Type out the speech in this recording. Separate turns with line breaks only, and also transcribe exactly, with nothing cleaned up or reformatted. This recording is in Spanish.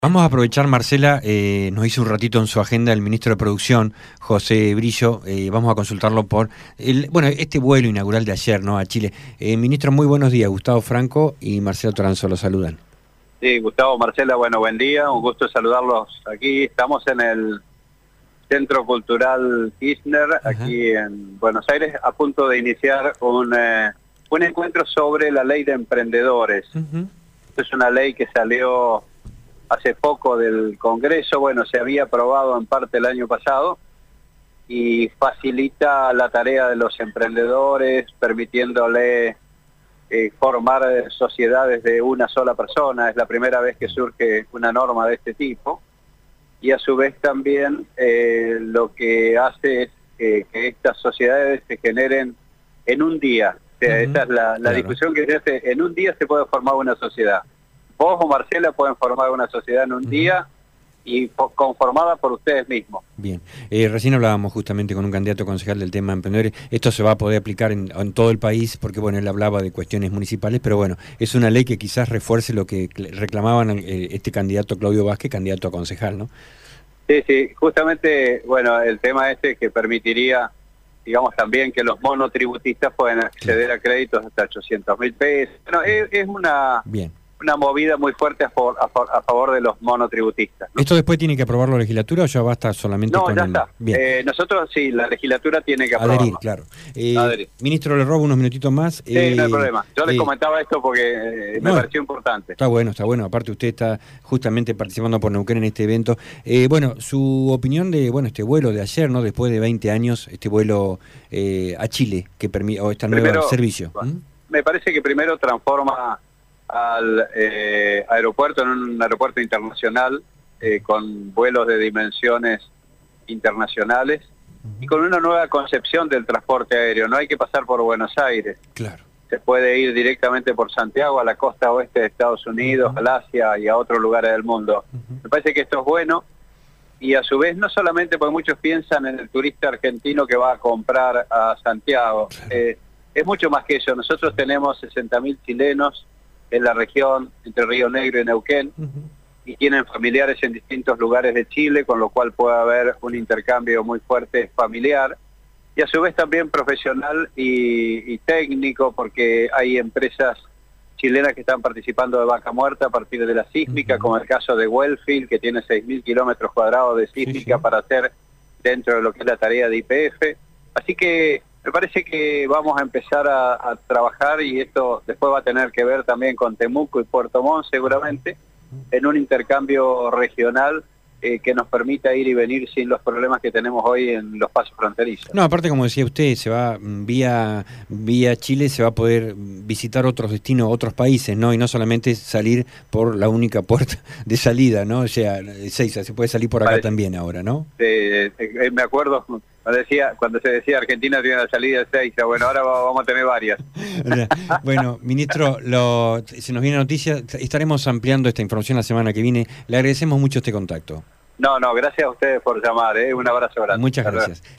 Vamos a aprovechar, Marcela, eh, nos hizo un ratito en su agenda el ministro de Producción, José Brillo, eh, vamos a consultarlo por, el, bueno, este vuelo inaugural de ayer, ¿no?, a Chile. Eh, ministro, muy buenos días, Gustavo Franco y Marcelo Toranzo, los saludan.
Sí, Gustavo, Marcela, bueno, buen día, un gusto saludarlos aquí. Estamos en el Centro Cultural Kirchner, Ajá. aquí en Buenos Aires, a punto de iniciar un, eh, un encuentro sobre la ley de emprendedores. Uh-huh. Es una ley que salió hace poco del Congreso, bueno, se había aprobado en parte el año pasado y facilita la tarea de los emprendedores, permitiéndole eh, formar sociedades de una sola persona. Es la primera vez que surge una norma de este tipo y a su vez también eh, lo que hace es eh, que estas sociedades se generen en un día. O sea, uh-huh. esa es la, la claro. discusión que se hace. En un día se puede formar una sociedad. Vos o Marcela pueden formar una sociedad en un uh-huh. día y conformada por ustedes mismos.
Bien, eh, recién hablábamos justamente con un candidato concejal del tema de emprendedores. Esto se va a poder aplicar en, en todo el país, porque bueno, él hablaba de cuestiones municipales, pero bueno, es una ley que quizás refuerce lo que reclamaban eh, este candidato Claudio Vázquez, candidato a concejal, ¿no?
Sí, sí, justamente, bueno, el tema este que permitiría, digamos, también que los monotributistas puedan acceder claro. a créditos hasta ochocientos mil pesos. Bueno, es, es una... Bien. una movida muy fuerte a favor, a favor, a favor de los monotributistas, ¿no?
¿Esto después tiene que aprobar la legislatura o ya basta solamente
no,
con
ya
el...
está.
Bien.
Eh, nosotros sí, la legislatura tiene que aprobarlo.
Adherir, claro. Eh, Adherir. Ministro, le robo unos minutitos más.
Sí, eh, no hay problema. Yo eh, les comentaba esto porque eh, me
no,
pareció importante.
Está bueno, está bueno. Aparte usted está justamente participando por Neuquén en este evento. Eh, bueno, su opinión de bueno este vuelo de ayer, ¿no? Después de veinte años, este vuelo eh, a Chile, que permite, o este nuevo servicio.
¿Mm? Me parece que primero transforma al eh, aeropuerto en un aeropuerto internacional eh, con vuelos de dimensiones internacionales y con una nueva concepción del transporte aéreo. No hay que pasar por Buenos Aires.
Claro.
Se puede ir directamente por Santiago a la costa oeste de Estados Unidos, uh-huh. al Asia y a otros lugares del mundo. Uh-huh. Me parece que esto es bueno y a su vez no solamente porque muchos piensan en el turista argentino que va a comprar a Santiago. Claro. Eh, es mucho más que eso. Nosotros tenemos sesenta mil chilenos en la región entre Río Negro y Neuquén, uh-huh. y tienen familiares en distintos lugares de Chile, con lo cual puede haber un intercambio muy fuerte familiar, y a su vez también profesional y, y técnico, porque hay empresas chilenas que están participando de Vaca Muerta a partir de la sísmica, uh-huh. como el caso de Wellfield, que tiene seis mil kilómetros cuadrados de sísmica sí, sí. para hacer dentro de lo que es la tarea de I P F. Así que me parece que vamos a empezar a, a trabajar y esto después va a tener que ver también con Temuco y Puerto Montt seguramente, en un intercambio regional eh, que nos permita ir y venir sin los problemas que tenemos hoy en los pasos fronterizos.
No, aparte como decía usted, se va vía vía Chile, se va a poder visitar otros destinos, otros países, ¿no? Y no solamente salir por la única puerta de salida, ¿no? O sea, Ezeiza, se puede salir por acá Parece. también ahora, ¿no?
Eh, eh, me acuerdo... Cuando, decía, cuando se decía Argentina tiene la salida de Ezeiza, bueno, ahora vamos a tener varias.
Bueno, ministro, lo, se nos viene noticia, estaremos ampliando esta información la semana que viene. Le agradecemos mucho este contacto.
No, no, gracias a ustedes por llamar, ¿eh? Un abrazo grande.
Muchas gracias.